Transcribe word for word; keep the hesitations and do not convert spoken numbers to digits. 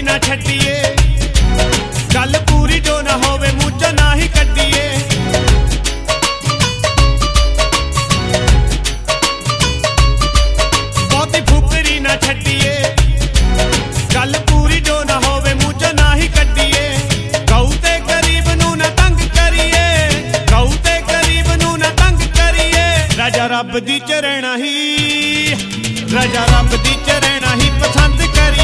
ना छड्डिए गल पूरी जो ना होवे मूंह चों ना ही कड्डिए बहुती फुकरी ना छड्डिए गल पूरी जो ना होवे मूंह चों ना ही कड्डिए गऊ ते गरीब नूं ना तंग करिए गऊ ते गरीब नूं ना तंग करिए राजा रब दी च रहना ही राजा रब दी च रहना ही पसंद करिए